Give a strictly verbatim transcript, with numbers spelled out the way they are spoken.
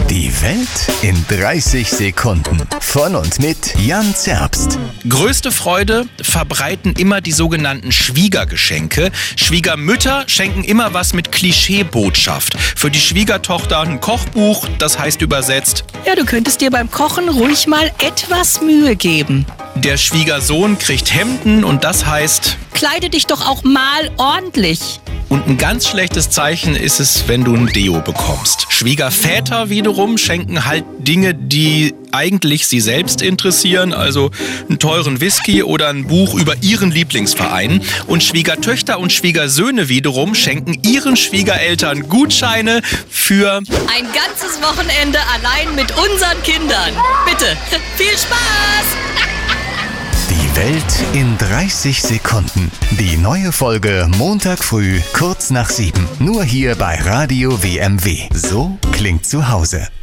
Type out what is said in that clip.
Die Welt in dreißig Sekunden. Von und mit Jan Zerbst. Größte Freude verbreiten immer die sogenannten Schwiegergeschenke. Schwiegermütter schenken immer was mit Klischeebotschaft. Für die Schwiegertochter ein Kochbuch, das heißt übersetzt: Ja, du könntest dir beim Kochen ruhig mal etwas Mühe geben. Der Schwiegersohn kriegt Hemden und das heißt: Kleide dich doch auch mal ordentlich. Und ein ganz schlechtes Zeichen ist es, wenn du ein Deo bekommst. Schwiegerväter wiederum schenken halt Dinge, die eigentlich sie selbst interessieren, also einen teuren Whisky oder ein Buch über ihren Lieblingsverein. Und Schwiegertöchter und Schwiegersöhne wiederum schenken ihren Schwiegereltern Gutscheine für ein ganzes Wochenende allein mit unseren Kindern. Bitte, viel Spaß! Die Welt in dreißig Sekunden. Die neue Folge Montag früh, kurz nach sieben. Nur hier bei Radio W M W. So klingt zu Hause.